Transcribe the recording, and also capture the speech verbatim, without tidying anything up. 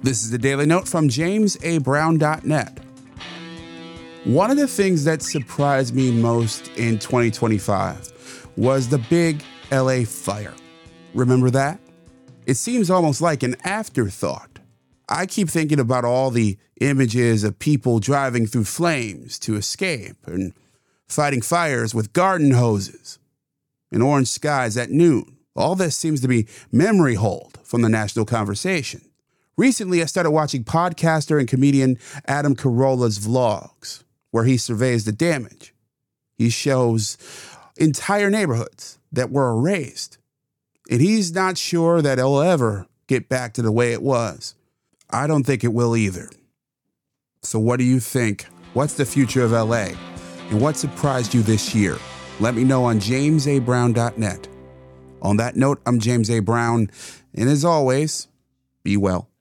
This is the Daily Note from james a brown dot net. One of the things that surprised me most in twenty twenty-five was the big L A fire. Remember that? It seems almost like an afterthought. I keep thinking about all the images of people driving through flames to escape and fighting fires with garden hoses and orange skies at noon. All this seems to be memory hold from the national conversation. Recently, I started watching podcaster and comedian Adam Carolla's vlogs, where he surveys the damage. He shows entire neighborhoods that were erased, and he's not sure that it'll ever get back to the way it was. I don't think it will either. So what do you think? What's the future of L A? And what surprised you this year? Let me know on james a brown dot net. On that note, I'm James A. Brown, and as always, be well.